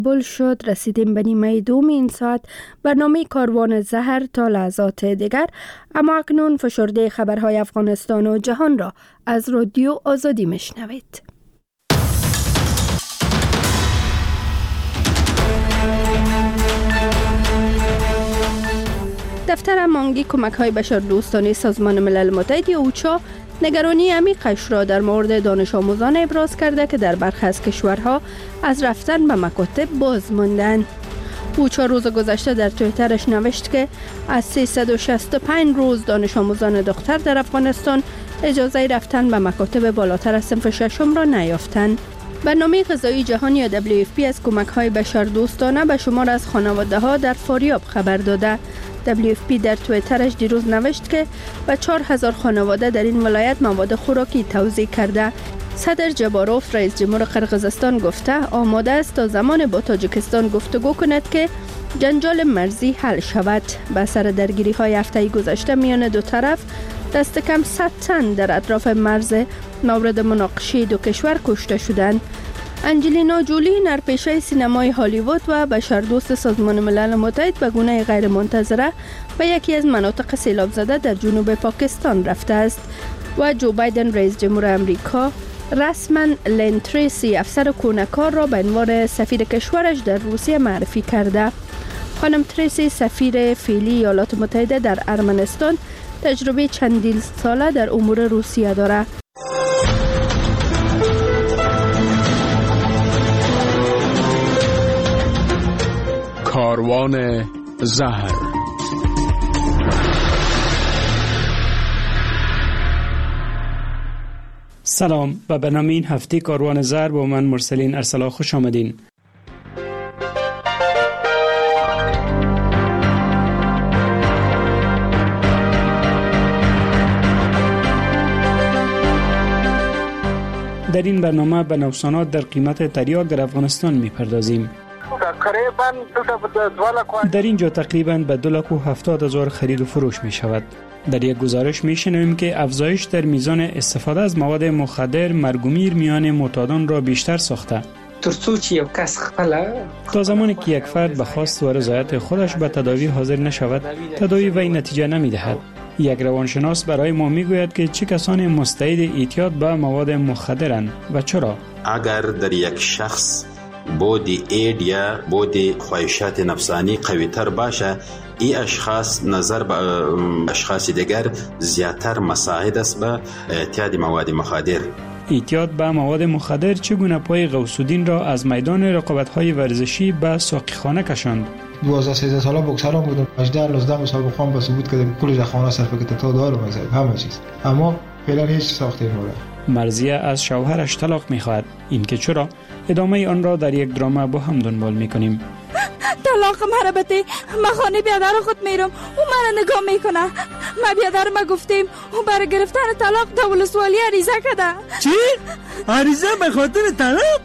بل شد. رسیدیم به نیمه دوم این ساعت برنامه کاروان زهر تا لحظات دیگر. اما اکنون فشرده خبرهای افغانستان و جهان را از رادیو آزادی میشنوید. دفتر مانگی کمک‌های بشردوستانه سازمان ملل متحد اوچا نگرانی عمیقش را در مورد دانش آموزان ابراز کرده که در برخی از کشورها از رفتن به مکاتب باز ماندند. اوچا روز گذشته در توییترش نوشت که از 365 روز دانش آموزان دختر در افغانستان اجازه رفتن به مکاتب بالاتر از صنف ششم را نیافتند. برنامه غذایی جهانی یا WFP از کمک‌های بشردوستانه به شمار از خانواده‌ها در فاریاب خبر داده. WFP در توییترش دیروز نوشت که به 4000 خانواده در این ولایت مواد خوراکی توزیع کرده. صدر جباروف رئیس جمهور قرقیزستان گفته آماده است تا زمان با تاجیکستان گفتگو کند که جنجال مرزی حل شود. به اثر درگیری‌های هفته گذشته میان دو طرف دست کم 100 تن در اطراف مرز مورد مناقشه دو کشور کشته شدند. انجلینا جولی نرپیشه سینمای هالیوود و بشردوست سازمان ملل متحد به گونه غیر منتظره به یکی از مناطق سیلاب زده در جنوب پاکستان رفته است و جو بایدن رئیس جمهور امریکا رسما لین تریسی افسر کونه‌کار را به عنوان سفیر کشورش در روسیه معرفی کرده. خانم تریسی سفیر فعلی ایالات متحده در ارمنستان تجربه چندین ساله در امور روسیه دارد. کاروان زهر. سلام و به نام این هفته کاروان زهر با من مرسلین ارسلا خوش آمدین. در این برنامه به نوسانات در قیمت تریاک در افغانستان میپردازیم. در اینجا تقریباً به 270,000 خرید و فروش می شود. در یک گزارش می شنویم که افزایش در میزان استفاده از مواد مخدر مرگومیر میان معتادان را بیشتر ساخته. تا زمانی که یک فرد به خواست و رضایت خودش به تداوی حاضر نشود، تداوی وی نتیجه نمی دهد. یک روانشناس برای ما می گوید که چه کسانی مستعد اعتیاد به مواد مخدرند و چرا. اگر در یک شخص بود اید یا بود خواهشات نفسانی قوی تر باشه، این اشخاص نظر به اشخاص دیگر زیادتر مساعد است به اعتیاد مواد مخدر. اعتیاد به مواد مخدر چگونه پای غوث الدین را از میدان رقابت‌های ورزشی به ساقیخانه کشاند؟ 12-13 ساله بوکسران بودم. 18-19 مسابقه‌ام به ثبوت کردم کل خانه صرف کردم تا دارو مزید همه چیز، اما فعلا هیچ ساخته نمی‌کنم. مرضیه از شوهرش طلاق می‌خواهد. این که چرا؟ ادامه آن را در یک دراما با هم دنبال می‌کنیم. طلاق مرا بده، من خانه بیادر خود میرم، او مرا نگاه میکنه. ما بیادر ما گفتیم او برای گرفتن طلاق تا ولسوالی عریضه کرده. چی؟ عریضه به خاطر طلاق؟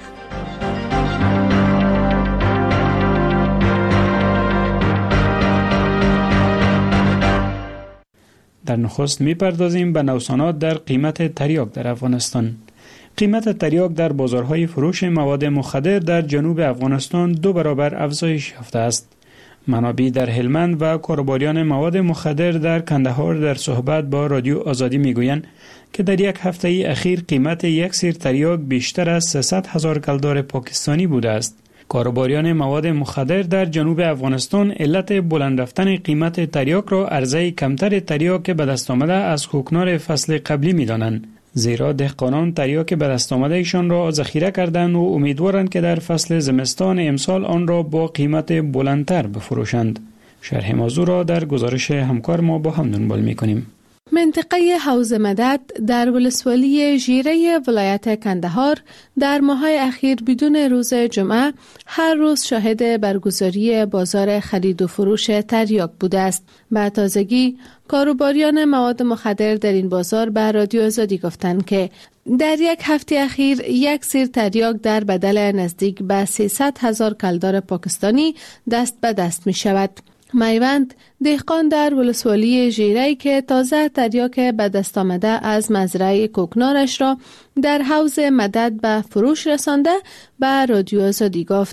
در نخست میپردازیم به نوسانات در قیمت تریاک در افغانستان. قیمت تریاک در بازارهای فروش مواد مخدر در جنوب افغانستان 2 برابر افزایش یافته است. منابع در هلمند و کاربریان مواد مخدر در کندهار در صحبت با رادیو آزادی میگویند که در یک هفته اخیر قیمت یک سیر تریاک بیشتر از 300,000 کلدار پاکستانی بوده است. کاربریان مواد مخدر در جنوب افغانستان علت بلند رفتن قیمت تریاک را عرضه کمتر تریاک به دست آمده از کوکنار فصل قبلی می‌دانند. زیرا دهقانان تریاک به دست آمده ایشان را ذخیره کردند و امیدوارند که در فصل زمستان امسال آن را با قیمت بلندتر بفروشند. شرح موضوع را در گزارش همکار ما با هم دنبال می‌کنیم. منطقه حوض مدد در ولسوالی ژیره ولایت کندهار در ماه‌های اخیر بدون روز جمعه هر روز شاهد برگزاری بازار خرید و فروش تریاک بوده است. به تازگی کاروباریان مواد مخدر در این بازار به رادیو آزادی گفتند که در یک هفته اخیر یک سیر تریاک در بدل نزدیک به 300,000 کلدار پاکستانی دست به دست می شود. میوند دهقان در ولسوالی ژیره که تازه تریاک به دست آمده از مزرعه کوکنارش را در حوض مدد به فروش رسانده به رادیو آزادی گفت.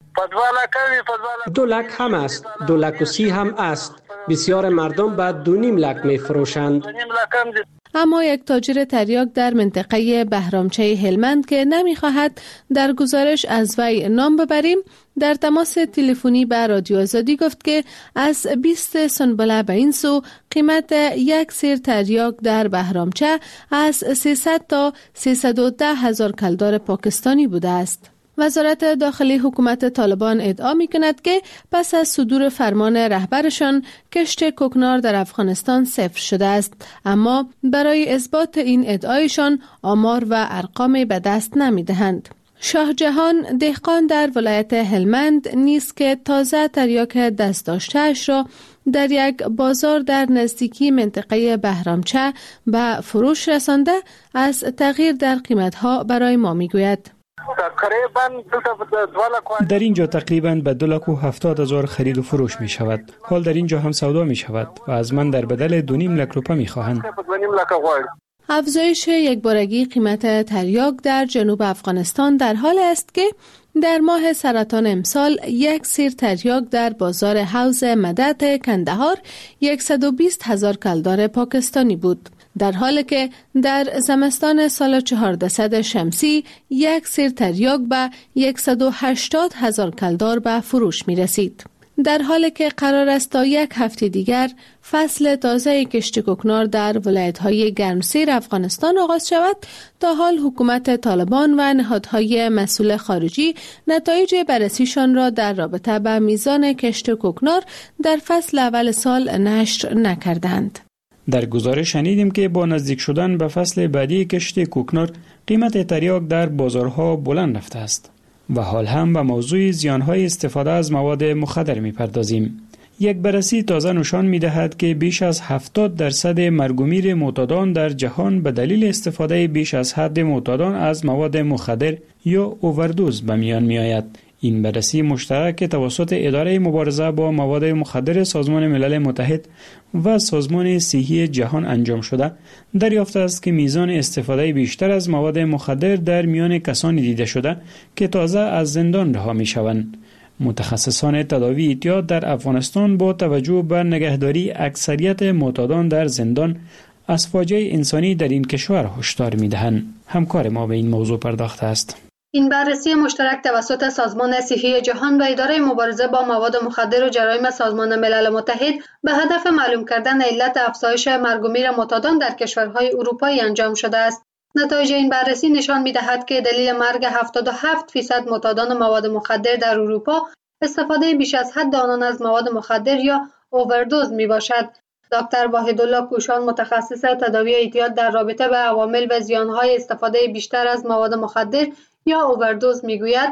2 لک هم است، 2 لک و 30 هم است. بسیار مردم به 2.5 لک می فروشند. اما یک تاجر تریاک در منطقه بهرامچه هلمند که نمی‌خواهد در گزارش از وی نام ببریم، در تماس تلفنی با رادیو آزادی گفت که از 20 سنبله به این سو قیمت یک سیر تریاک در بهرامچه از 300 تا 310 هزار کلدار پاکستانی بوده است. وزارت داخلی حکومت طالبان ادعا می کند که پس از صدور فرمان رهبرشان کشت کوکنار در افغانستان صفر شده است، اما برای اثبات این ادعایشان آمار و ارقام به دست نمی دهند. شاه جهان دهقان در ولایت هلمند نیز که تازه تریاک دست داشته‌اش را در یک بازار در نزدیکی منطقه بهرامچه به فروش رسانده، از تغییر در قیمت‌ها برای ما می‌گوید. در اینجا تقریباً به 2,70,000 خرید و فروش می شود. حال در اینجا هم سودا می شود و از من در بدل 2.5 لک روپیه می خواهند. افزایش یکبارگی قیمت تریاک در جنوب افغانستان در حال است که در ماه سرطان امسال یک سیر تریاک در بازار حوض مدد کندهار 120 هزار کلدار پاکستانی بود، در حالی که در زمستان سال 1400 شمسی یک سیر تریاک به 180 هزار کلدار به فروش می رسید. در حالی که قرار است تا یک هفته دیگر فصل تازه کشت کوکنار در ولایت‌های گرمسیر افغانستان آغاز شود، تا حال حکومت طالبان و نهادهای مسئول خارجی نتایج بررسیشان را در رابطه با میزان کشت کوکنار در فصل اول سال نشر نکردند. در گزارش شنیدیم که با نزدیک شدن به فصل بعدی کشت کوکنار قیمت تریاک در بازارها بلند رفته است و حال هم به موضوع زیانهای استفاده از مواد مخدر می‌پردازیم. یک بررسی تازه نشان می‌دهد که بیش از 70% مرگ و میر معتادان در جهان به دلیل استفاده بیش از حد معتادان از مواد مخدر یا اووردوز به میان می‌آید. این بررسی مشترک توسط اداره مبارزه با مواد مخدر سازمان ملل متحد و سازمان صحی جهان انجام شده، دریافت است که میزان استفاده بیشتر از مواد مخدر در میان کسانی دیده شده که تازه از زندان رها می‌شوند. متخصصان تداوی اعتیاد در افغانستان با توجه به نگهداری اکثریت معتادان در زندان از فاجعه انسانی در این کشور هشدار می‌دهند. همکار ما به این موضوع پرداخته است. این بررسی مشترک توسط سازمان صحی جهان و اداره مبارزه با مواد مخدر و جرایم سازمان ملل متحد به هدف معلوم کردن علت افزایش مرگ و میر معتادان در کشورهای اروپایی انجام شده است. نتایج این بررسی نشان می‌دهد که دلیل مرگ 77% معتادان مواد مخدر در اروپا استفاده بیش از حد آنان از مواد مخدر یا اووردوز میباشد. دکتر واحدالله کوشان، متخصص تداوی اعتیاد در رابطه به عوامل و زیانهای استفاده بیشتر از مواد مخدر یا اووردوز میگوید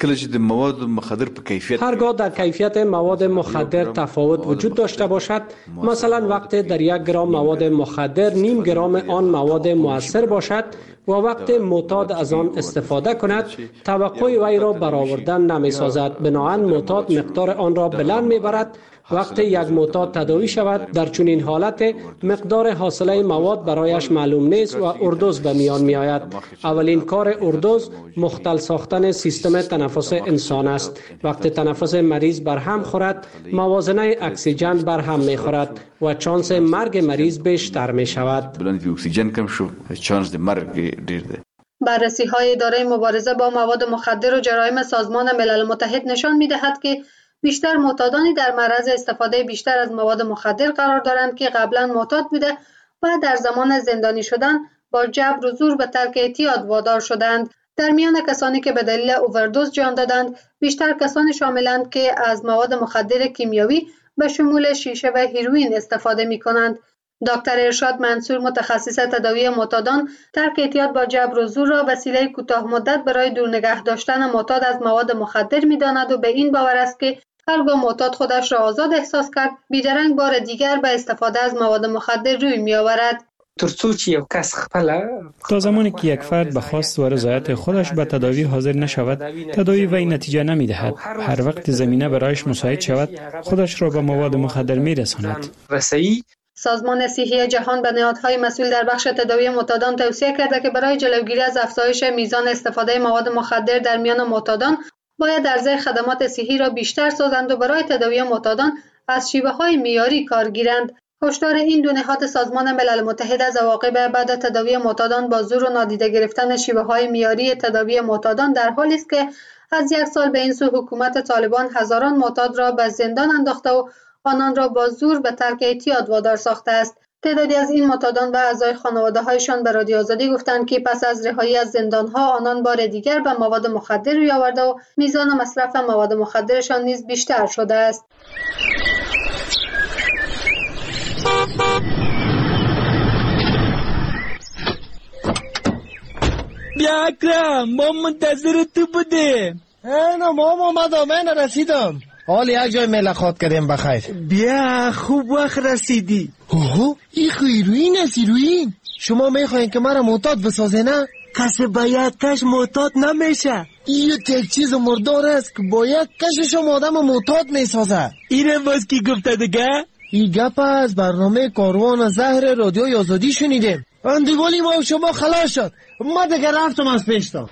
هرگاه در کیفیت مواد مخدر تفاوت وجود داشته باشد، مثلا وقتی در 1 گرم مواد مخدر 0.5 گرم آن مواد مؤثر باشد و وقتی معتاد از آن استفاده کند، توقع وی را برآوردن نمی سازد. بنابراین معتاد مقدار آن را بلند می برد. وقتی یک معتاد تداوی شود، در چنین حالت مقدار حاصله مواد برایش معلوم نیست و اووردوز به میان می آید. اولین کار اووردوز مختل ساختن سیستم تنفس انسان است. وقتی تنفس مریض برهم خورد، موازنه اکسیژن برهم می خورد و چانس مرگ مریض بیشتر می شود. بررسی های اداره مبارزه با مواد مخدر و جرایم سازمان ملل متحد نشان می دهد که بیشتر معتادانی در معرض استفاده بیشتر از مواد مخدر قرار دارند که قبلا معتاد بوده و در زمان زندانی شدن با جبر و زور به ترک اعتیاد وادار شدند. در میان کسانی که به دلیل اووردوز جان دادند، بیشتر کسانی شاملند که از مواد مخدر کیمیایی به شمول شیشه و هیروئین استفاده می کنند. دکتر ارشاد منصور، متخصص تداوی معتادان، ترک اعتیاد با جبر و زور را وسیله کوتاه مدت برای دور نگه داشتن معتاد از مواد مخدر می داند و به این باور است که هرگاه معتاد خودش را آزاد احساس کرد، بیدرنگ بار دیگر به استفاده از مواد مخدر روی می آورد. تا زمانی که یک فرد به خواست و رضایت خودش به تداوی حاضر نشود، تداوی وی نتیجه نمی دهد. هر وقت زمینه برایش مساعد شود، خودش را به مواد مخدر می رساند. سازمان صحی جهان به نهادهای مسئول در بخش تداوی معتادان توصیه کرده که برای جلوگیری از افزایش میزان استفاده مواد مخدر در میان معتادان باید عرضه خدمات صحی را بیشتر سازند و برای تداوی معتادان از شیوه‌های معیاری کار گیرند. هشدار این دو نهاد سازمان ملل متحد از عواقب بعد تداوی معتادان با زور و نادیده گرفتن شیوه‌های معیاری تداوی معتادان در حالی است که از 1 سال به این سو حکومت طالبان هزاران معتاد را به زندان انداخته و آنان را با زور به ترک اعتیاد وادار ساخته است. تعدادی از این معتادان و اعضای خانواده‌هایشان به رادیو آزادی گفتند که پس از رهایی از زندان‌ها آنان بار دیگر به مواد مخدر روی آورده و میزان مصرف مواد مخدرشان نیز بیشتر شده است. بیا اکرم، ما منتظر تو بودیم. اینا ما اومدم، من رسیدم. حال یک جای ملاقات کردیم بخیر. بیا خوب وقت رسیدی. اوه این هیروئین است. هیروئین شما میخواین که مرا معتاد بسازه نه؟ کسی با یک کش معتاد نمیشه. این یک چیز مردار است که با یک کشش آدم معتاد میسازه. اینه باز کی گفته دیگه؟ این گپ از برنامه کاروان زهر رادیوی آزادی شنیدیم. اندیوالی ما شما خلاص شد. ما دیگه رفتم از پیشتا.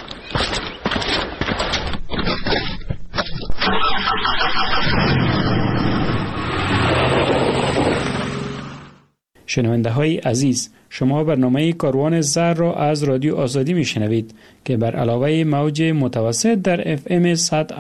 شنونده های عزیز، شما برنامه کاروان زهر را از رادیو آزادی می شنوید که بر علاوه موج متوسط در FM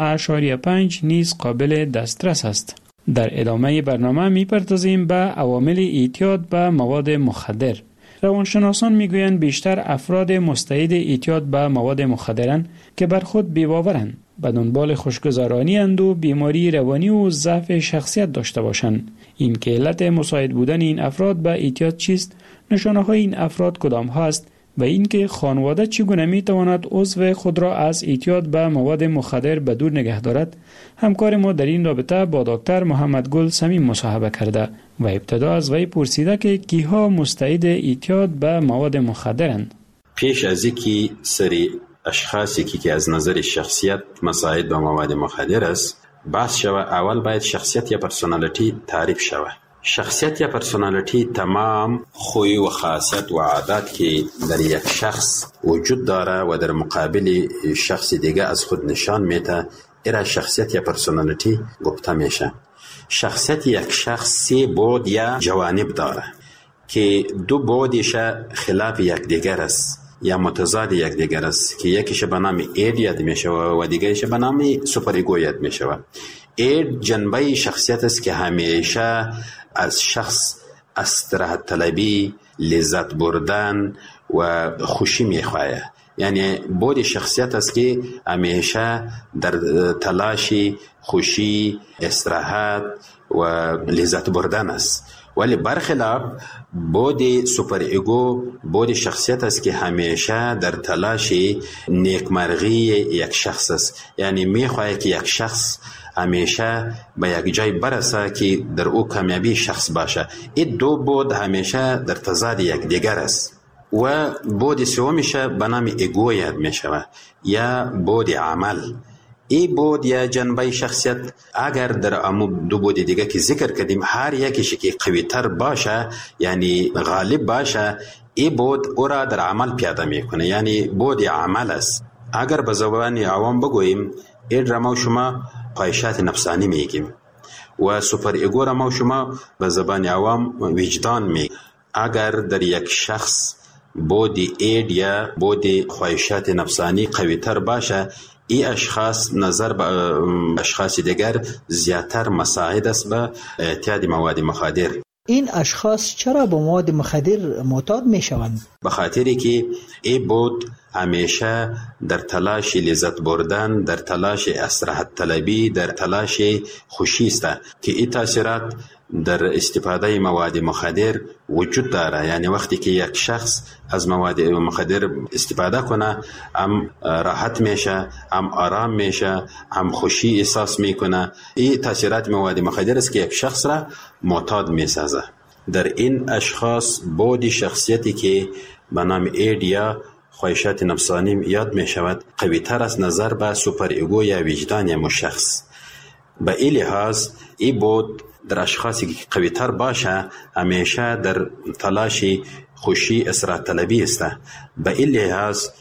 100.5 نیز قابل دسترس است. در ادامه برنامه می پردازیم به عوامل اعتیاد به مواد مخدر. روانشناسان می گویند بیشتر افراد مستعد اعتیاد به مواد مخدرند که بر خود بی‌باورند، به دنبال خوشگذرانی اند و بیماری روانی و ضعف شخصیت داشته باشند. این که علت مساعد بودن این افراد به اعتیاد چیست، نشانه های این افراد کدام هاست و اینکه خانواده چگونه می تواند عضو خود را از اعتیاد به مواد مخدر به دور نگه دارد. همکار ما در این رابطه با دکتر محمد گل صمیم مصاحبه کرده و ابتدا از وی پرسیده که کیها مستعد اعتیاد به مواد مخدرند. پیش از اینکه سری اشخاصی که از نظر شخصیت مساعد به مواد مخدر است بحث شود، اول باید شخصیت یا پرسونالیتی تعریف شود. شخصیت یا پرسونالیتی تمام خوی و خاصیت و عادات که در یک شخص وجود داره و در مقابل شخص دیگه از خود نشان میده، ایرا شخصیت یا پرسونالیتی گفته میشه. شخصیت یک شخص 3 بعد یا جوانب داره که 2 بعدش خلاف یک دیگر است یا متضاد یک دیگر است که یکیش به نام اید یاد میشه و دیگرش به نام سوپر ایگو یاد میشه. اید جنبه شخصیت است که همیشه از شخص استراحت طلبی، لذت بردن و خوشی میخواه. یعنی بود شخصیت است که همیشه در تلاشی خوشی، استراحت و لذت بردن است. ولی برخلاف بود سوپر ایگو بود شخصیت است که همیشه در تلاش نیکمرغی یک شخص است. یعنی میخواه که یک شخص همیشه به یک جای برسه که در او کامیابی شخص باشه. این 2 بود همیشه در تضاد یک دیگر است. و بود سومش به نام ایگو یاد می شود یا بود عمل. این بود یا جنبه شخصیت اگر در امو 2 بود دیگه که ذکر کردیم هر یکیش که قوی تر باشه یعنی غالب باشه، این بود او را در عمل پیاده میکنه، یعنی بود عمل است. اگر به زبان عوام بگوییم این را ما شما خواهشات نفسانی میگیم و سوپر ایگو را ما شما به زبان عوام وجدان میگیم. اگر در یک شخص بود اید یا بود خواهشات نفسانی قوی تر باشه، این اشخاص نظر به اشخاص دیگر زیادتر مساعد است به اعتیاد مواد مخدر. این اشخاص چرا به مواد مخدر معتاد می شوند؟ به خاطری که این بود همیشه در تلاش لذت بردن، در تلاش استراحت طلبی، در تلاش خوشی است که این تاثیرات در استفاده مواد مخدر وجود داره. یعنی وقتی که یک شخص از مواد مخدر استفاده کنه هم راحت میشه، هم آرام میشه، هم خوشی احساس میکنه. این تاثیرات مواد مخدر است که یک شخص را معتاد میسازه. در این اشخاص بود شخصیتی که به نام اید یا خواهشات نفسانی یاد می شود قوی تر از نظر به سوپر ایگو یا وجدان یا شخص. به این لحاظ این بود در اشخاصی که قوی تر باشه همیشه در تلاش خوشی، استراحت طلبی است. به این لحاظ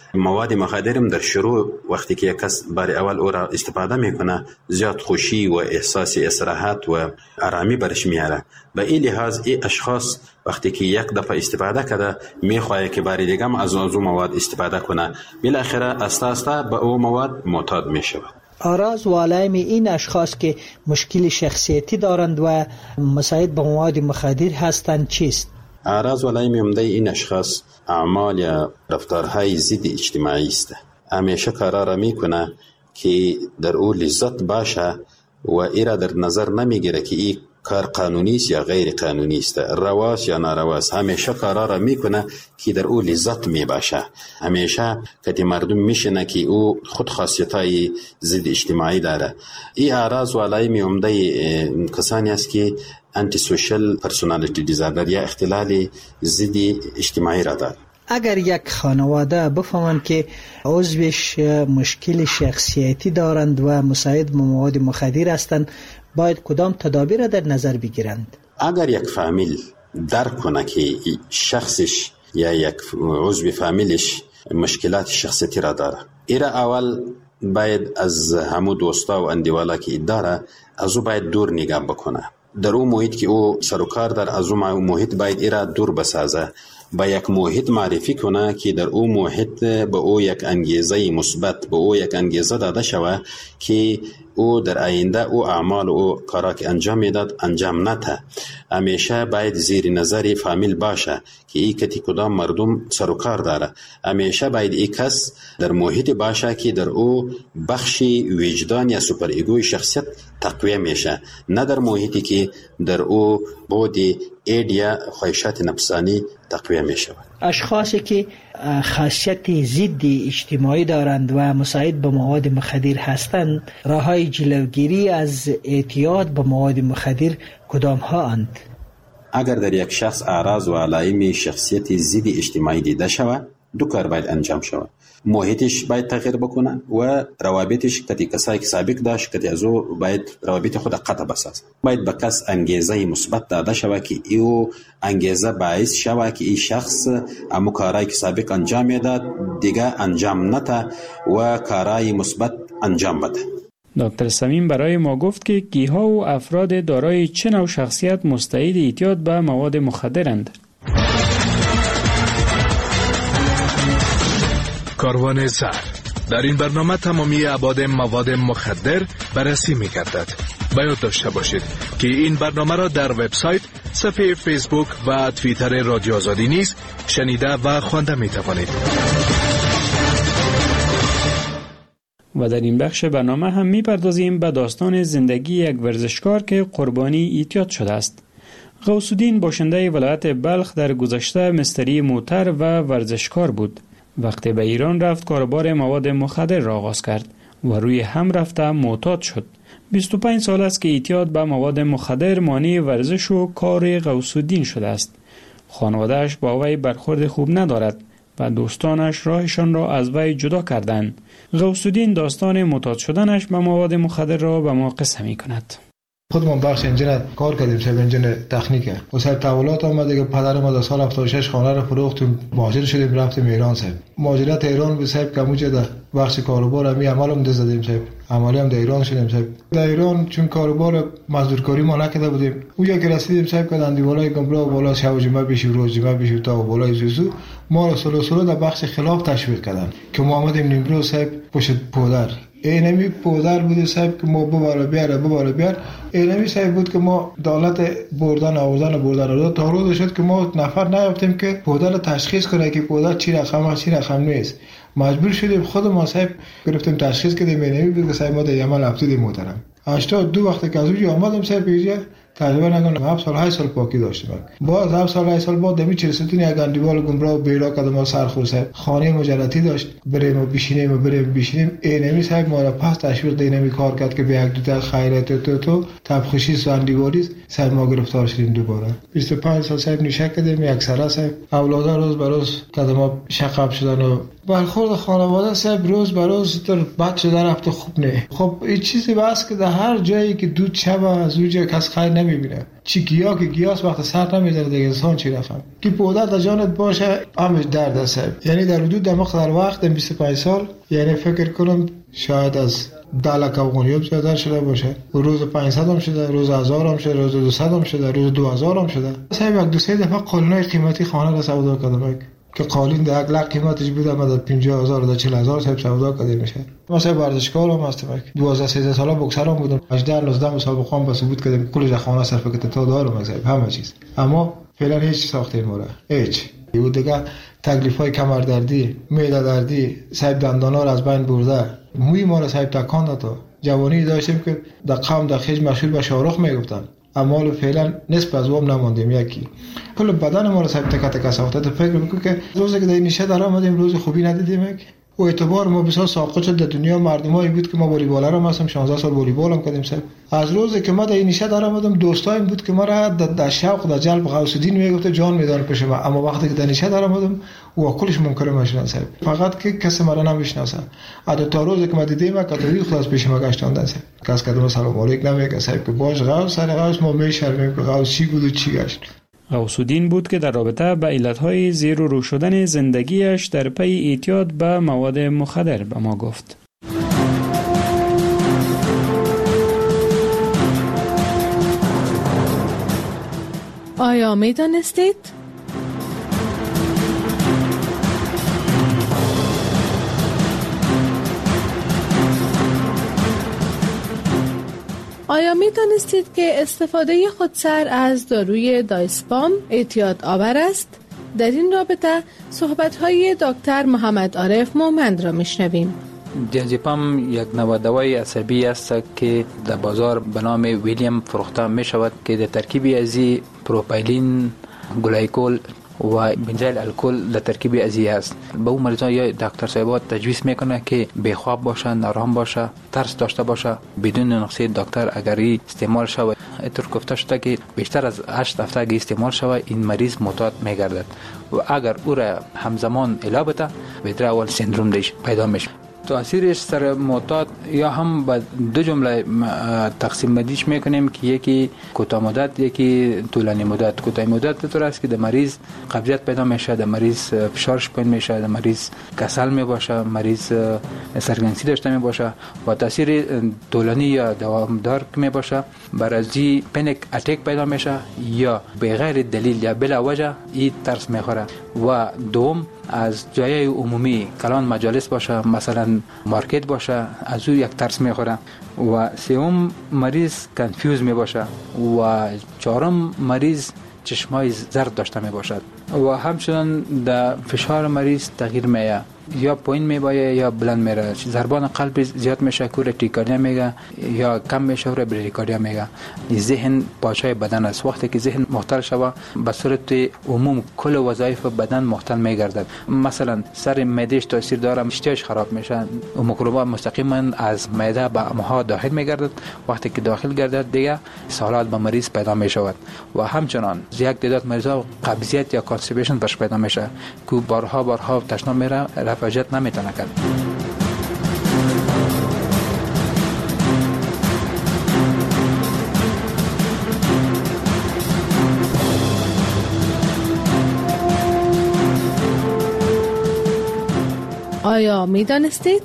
مواد مخدرم در شروع وقتی که یک کس برای اول او را استفاده میکنه زیاد خوشی و احساس استراحت و آرامی برش میاره. به این لحاظ این اشخاص وقتی که یک دفعه استفاده کرده میخواه که برای دیگه از او مواد استفاده کنه، بالاخره استا به او مواد معتاد میشه. آراز و علائم این اشخاص که مشکل شخصیتی دارند و مساعد به مواد مخدر هستند چیست؟ اعراض و علائم عمده این اشخاص اعمال یا رفتارهای ضد اجتماعی است. همیشه کارا را میکنه که در او لذت باشه و ایرا در نظر نمیگیره که این کار قانونی است یا غیر قانونی است، رواست یا نارواست. همیشه کارا را میکنه که در او لذت میباشه. همیشه که مردم میشنه که او خود خاصیتای ضد اجتماعی داره. این اعراض و علائم عمده کسانی است که انتی سوشل پرسونالیتی دیزاردر یا اختلال ضد اجتماعی را دارد. اگر یک خانواده بفهمند که عضوش مشکل شخصیتی دارند و مساعد به مواد مخدر هستند، باید کدام تدابیر در نظر بگیرند؟ اگر یک فامیل درک کنه که شخصش یا یک عضو فامیلش مشکلات شخصیتی را داره، ایرا اول باید از همو دوستا و اندیوالا که داره از او باید دور نگاه بکنه. در اون محیط که او سروکار در از اون محیط باید ایرا دور بسازه، با یک محیط معرفی کنه که در او محیط به او یک انگیزه مثبت، به او یک انگیزه داده شوه که او در آینده او اعمال او کارا که انجام میداد انجام نده. همیشه باید زیر نظر فامیل باشه که این کتی کدام مردم سروکار داره. همیشه باید این کس در محیط باشه که در او بخش وجدان یا سوپر ایگوی شخصیت تقویه میشه، نه در محیطی که در او بودی اید یا خواهشات نفسانی تقویه میشه. اشخاصی که خاصیت ضد اجتماعی دارند و مساعد به مواد مخدر هستند، راههای جلوگیری از اعتیاد به مواد مخدر کدام ها اند؟ اگر در یک شخص اعراض و علائم شخصیت ضد اجتماعی دیده شود، دو کار باید انجام شود. محیطش باید تغییر بکنه و روابطش که کسایی که سابق داشت که از او باید روابط خود قطع بسازه. باید به کس انگیزه مثبت داده شود که او انگیزه باعث شود که این شخص امو کارایی که سابق انجام میداد دیگه انجام نده و کارای مثبت انجام بده. دکتر صمیم برای ما گفت که کیها و افراد دارای چه نوع شخصیت مستعد اعتیاد به مواد مخدرند. کاروان زهر در این برنامه تمامی ابعاد مواد مخدر بررسی می‌گردد. باید داشته باشید که این برنامه را در وبسایت، صفحه فیسبوک و توییتر رادیو آزادی نیز شنیده و خوانده می‌توانید. و در این بخش برنامه هم می‌پردازیم به داستان زندگی یک ورزشکار که قربانی اعتیاد شده است. غوث الدین باشنده ولایت بلخ در گذشته مستری موتر و ورزشکار بود. وقتی به ایران رفت کاروبار مواد مخدر را آغاز کرد و روی هم رفته معتاد شد. 25 سال است که اعتیاد به مواد مخدر مانع ورزش و کار غوث الدین شده است. خانواده‌اش با وی برخورد خوب ندارد و دوستانش راهشان را از وی جدا کردند. غوث الدین داستان معتاد شدنش به مواد مخدر را به ما قصه می‌کند. خودمون بخش انجین کار کردیم، سب انجین تکنیکه. و سر تحولات آمد که پدر ما در سال 76 خانه رو فروختیم، مهاجر شدیم رفتیم ایران. سب مهاجرت ایران به سب کموجه در بخش کاروبار همی عملم دزدیم. سب عملی هم در ایران شدیم. سب در ایران چون کاروبار مزدورکاری ما نکرده بودیم، اونجا که رسیدیم سب کردن دیوالای گمبلا و بالا شب و جمعه بشی روز جمعه بشی تا بالای زوزو ما رو سلو در بخش خلاف تشویق کردن که ما آمدیم نیمرو سب پشت پودر. اینمی پودر بود صاحب که ما بباره بیار. اینمی صاحب بود که ما دولت بردن تا روز شد که ما نفر نیافتیم که پودر تشخیص کنه که پودر چی رقم نیست. مجبور شدیم خود ما صاحب گرفتیم تشخیص کردیم. اینمی بود که صاحب ما در یمن افتادیم محترم. 82 وقت که از اونجا آمدم صاحب اینجا تقریبا نگم 7 سال 8 سال پاکی داشتم. باز 7 سال 8 سال بعد دمی 40 یک گندیوال گمراه و بیرا کدم ما سرخور صاحب خانه مجردی داشت بریم و بشینیم اینمی صاحب ما را پس تشویق دینمی کار کرد که به یک دو تا خیرات تو تبخشی ساندیواریز صاحب ما گرفتار شدیم دوباره. 25 سال صاحب نشه کردیم اکثرا صاحب اولادا روز به روز کدم شقاب شدن و برخورد خانواده صاحب روز به روز در بد شده رفت خوب نه. خب این چیزی بس که در هر جایی که دود شب از اونجا کس خیر نمیبینه. چی گیاه که گیاس وقت سر نمیزنه دیگه انسان چی رفهم که پودر در جانت باشه همش درد است. یعنی در حدود در وقت 25 سال یعنی فکر کنم شاید از 10 لک افغانی زیاده شده باشه. روز 500 هم شده، روز 1000 هم شده، روز 200 هم شده، روز 2000 هم شده. صاحب یک دو سه دفعه قالینای قیمتی خانه را سودا کردم که قالین در 1 لک قیمتش بود مدد 50000 تا 40000 صاحب سودا کرده میشه. مثلا ورزشکار هم هستم 12 13 ساله بوکسر هم بودم 18 19 مسابقه هم بس بود کردم کل خانه صرف کردم تا دارم صاحب همه چیز. اما فعلا هیچ ساخته مورا هیچ. یه دیگه تکلیفای کمردردی، معده دردی، صاحب دندانا را از بین برده. موی ما را صاحب تکان داد. جوانی داشتیم که در قوم در خیج مشهور به شاهرخ میگفتن. اما فعلا نصف از وام نماندیم. یکی کل بدن ما را صاحب تک تک ساخته. تو فکر بکن که روزی که در نیشه در آمدیم روز خوبی ندیدیم و اعتبار ما بسیار ساقط شد در دنیا. مردمایی بود که ما والیبالر هم هستم 16 سال والیبال هم کردیم صاحب. از روزی که ما در نیشه در آمدم دوستایم بود که ما را در شوق در جلب غوث الدین میگفت جان میدان پیش ما. اما وقتی که در نیشه در آمدم و کلش منکر ماشین صاحب فقط که کسی مرا نمیشناسه. ادا تا روزی که ما دیدیم کاتولیک خلاص پیش ما گشتاندن صاحب. کس کدوم سلام علیک نمیگه صاحب که باش غوث سر غوث ما میشرمیم که غوث چی بود و چی گشت. غوث الدین بود که در رابطه با علتهای زیر و رو شدن زندگیش در پی اعتیاد به مواد مخدر به ما گفت. آیا می دانستید؟ آیا می دانستید که استفاده خودسر از داروی دایسپام اعتیاد آور است؟ در این رابطه صحبت‌های دکتر محمد عارف مومند را میشنویم. دیازپام یک نوع دوای عصبی است که در بازار به نام ویلیام فروخته می شود که در ترکیبی از پروپایلین، گلایکول و بنزل الکل در ترکیب ازی است. به اون مریضان یا دکتر صاحبات تجویز میکنه که بیخواب باشه، نارام باشه، ترس داشته باشه. بدون نقشه دکتر اگری استعمال شود اینطور گفته شده که بیشتر از 8 هفته اگه استعمال شود این مریض معتاد میگردد و اگر او را همزمان علاج بده ویدرال سندروم دیش پیدا میشه. تاثیرش سر معتاد یا هم با دو جمله تقسیم بندیش میکنیم که یکی کوتاه مدت یکی طولانی مدت. کوتاه مدت طور است که در مریض قبضیت پیدا میشه، در مریض فشارش پایین میشه، در مریض کسل میباشه، مریض سرگرمی داشته میباشه. و تاثیر طولانی یا دوامدار که میباشه برای پنیک اتاک پیدا میشه یا بغیر دلیل یا بلا وجه این ترس میخوره. و دوم از جای عمومی کلان مجالس باشه، مثلا مارکت باشه، از او یک ترس میخوره. و سوم مریض کنفیوز می باشه و چهارم مریض چشمای زرد داشته می باشد و همچنان در فشار مریض تغییر میه، یا پایین میبایه یا بلند میره. ضربان قلب زیاد میشه که تاکیکاردیا میگه یا کم میشه و بریکاردیا میگه. ذهن پاچای بدن است. وقتی که ذهن مختل شود به صورت عموم کل وظایف بدن مختل میگردد. مثلا سر معدهش تاثیر داره، اشتهاش خراب میشه، میکروبا مستقیما از معده به امعا داخل میگردد. وقتی که داخل گردد دیگه سالات به مریض پیدا میشود و همچنان یک تعداد مریضا قبضیت یا کانستیپیشن برش پیدا میشه که بارها تشناب میره رفاجت نمیتونه کرد. آیا می دانستید؟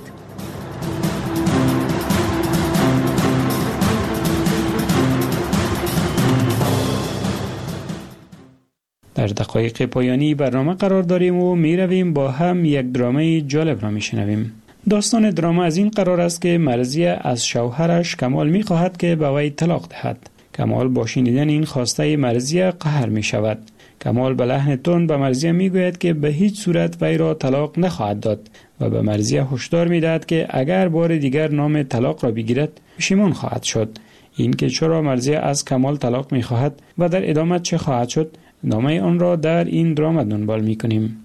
در دقایق پایانی برنامه قرار داریم و می رویم با هم یک درامه جالب را می شنویم. داستان درامه از این قرار است که مرضیه از شوهرش کمال می خواهد که به وی طلاق دهد. کمال با شنیدن این خواسته مرضیه قهر می شود. کمال به لحن تند به مرضیه می گوید که به هیچ صورت وی را طلاق نخواهد داد و به مرضیه هشدار می دهد که اگر بار دیگر نام طلاق را بگیرد پشیمان خواهد شد. این که چرا مرضیه از کمال طلاق می خواهد و در ادامه چه خواهد شد، نامه آن را در این درام دنبال می کنیم.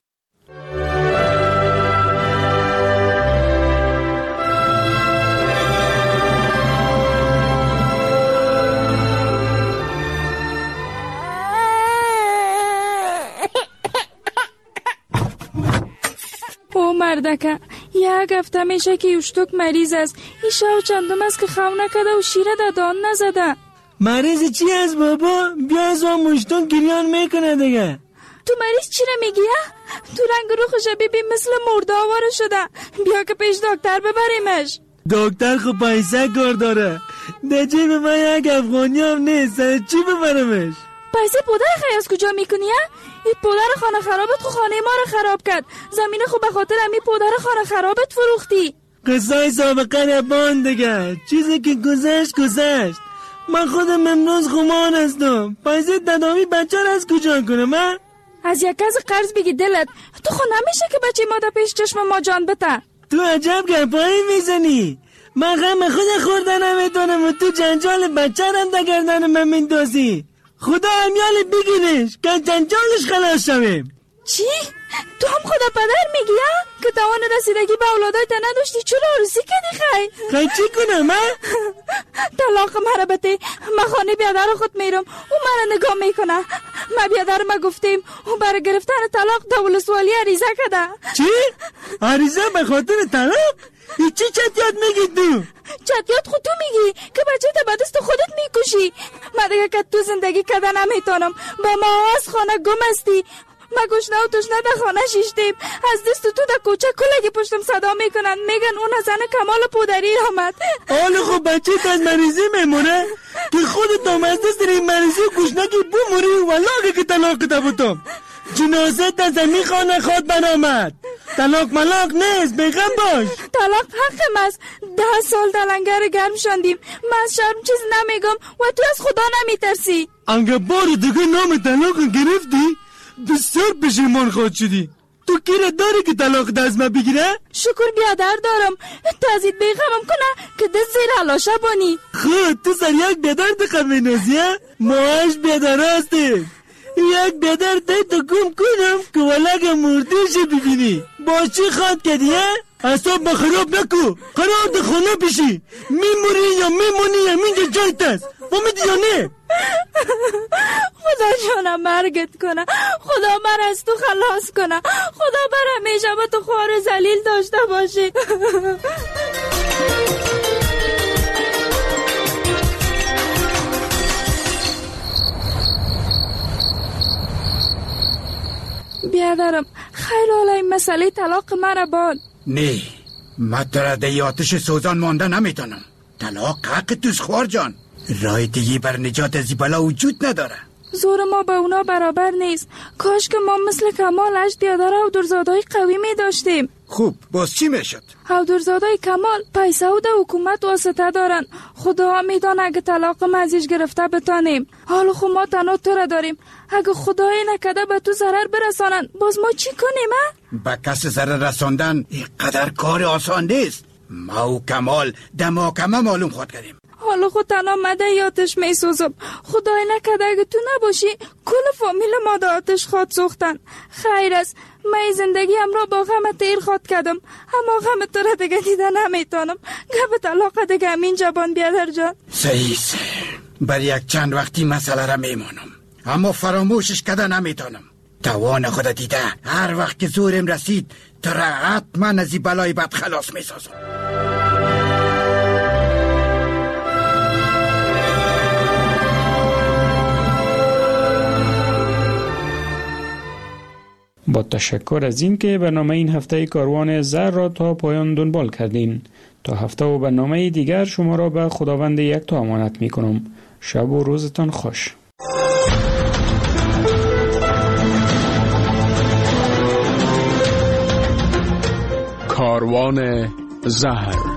او مردکه یک هفته میشه که یوشتوک مریض است. این شو چندم است که خو نکده و شیره در دان نزده. مریض چی از بابا؟ بیا از اون مشتون گریان میکنه دیگه. تو مریض چی رو میگی؟ تو رنگ روخش ببین مثل مرده آواره شده. بیا که پیش دکتر ببریمش. دکتر خب پیسه کار داره. در جیب من یک افغانی هم نیست. چی ببرمش؟ پیسه پدر خیلی از کجا میکنی؟ این پدر خانه خرابت خو خانه ما رو خراب کرد. زمین خو به خاطر امی پدر خانه خرابت فروختی. قصای سابقه نبان دیگه. چیزی که گذشت. من خودم امروز خمان هستم. پیسه تداوی بچه رو از کجا کنم؟ از یک کس قرض بگی دلت. تو خو نمیشه که بچه ما در پیش چشم ما جان بته. تو عجب گپایی میزنی. من غم خود خورده نمیتونم و تو جنجال بچه رم در گردن من میندازی. خدا امیال بگیرش که جنجالش خلاص شویم. چی؟ تو هم خدا پدر میگی که توان رسیدگی به اولادای تا نداشتی؟ چرا عروسی کردی خی چی کنم من؟ طلاق مرا بده. من خانه بیادر خود میرم. او مرا نگاه میکنه. ما بیادر ما گفتیم او برای گرفتن طلاق دول سوالی عریضه کده. چی؟ عریضه به خاطر طلاق؟ ای چی چتیات میگی تو؟ چتیات خود تو میگی که بچه تا بدست خودت میکشی. من دیگه که تو زندگی کده نمیتونم. به ما از خانه گم استی. ما گشنه و تشنه در خانه شیشتیم. از دست تو در کوچه کلگی پشتم صدا میکنن. میگن اون زن کمال پودری آمد. حالا خب بچه تا از مریضی میمونه که خودت هم از دست این مریضی و گشنگی بموری و لاغه که طلاق ده بودم. جنازه تا زمین خانه خود برآمد. طلاق ملاق نیست، بیغم باش. طلاق حقم است. 10 سال در لنگر گرم شاندیم. من از شرم چیز نمیگم و تو از خدا نمیترسی. انگه بار دیگه نام طلاق گرفتی بسیار پشیمان خود شدی. تو کیره داری که طلاق دست ما بگیره؟ شکر بیادر دارم. تازید بیغمم کنه که دست زیر علاشه بانی. خود تو سر یک بیادر دقیقه نازیه؟ ماهاش بیادر هستیم. یک بیادر تو گم کنم که ولگه مردیش ببینی. با چی خواد کدیه؟ اصاب بخراب نکو. قرار ده خونه بشی. میموری یا میمونی یا منجا جایت است. فهمیدی یا نه؟ خدا جانم مرگت کنه. خدا من از تو خلاص کنه. خدا بر همیشه با تو خوار ذلیل داشته باشی. بیادرم خیلی حالا این مسئله طلاق مرا باد. نه من در ده آتش سوزان مانده نمیتونم. طلاق حق توست خوار جان. راه دیگه بر نجات از بلا وجود نداره. زور ما به اونا برابر نیست. کاش که ما مثل کمال اش بیادر و درزادای قوی می داشتیم. خوب باز چی میشد؟ درزادای کمال پیسه و ده حکومت واسطه دارن. خدا میدانه اگه طلاق ما ازش گرفته بتانیم. حالا خب ما تنها تو را داریم. اگه خدای نکده به تو ضرر برسانن باز ما چی کنیم؟ به کس ضرر رساندن اینقدر کار آسان نیست. ما و کمال در محکمه معلوم خود کردیم. حالا خود تنها مده یاتش می سوزم. خدای نکده اگه تو نباشی کل فامیل ما دا آتش خواد سوختن. خیر است من زندگی هم را با غم تیر خواد کردم. اما غم تو را دیگه دیده نمیتونم. گب طلاق دیگه همین جبان بیادر جان. صحیح بر یک چند وقتی مسئله را میمانم اما فراموشش کده نمیتونم. توان خود دیده هر وقت که زورم رسید تو را حتما از این بلای بد خلاص میسازم. با تشکر از این که برنامه این هفته کاروان زر را تا پایان دنبال کردین. تا هفته و برنامه دیگر شما را به خداوند یکتا امانت می کنم. شب و روزتان خوش. کاروان زهر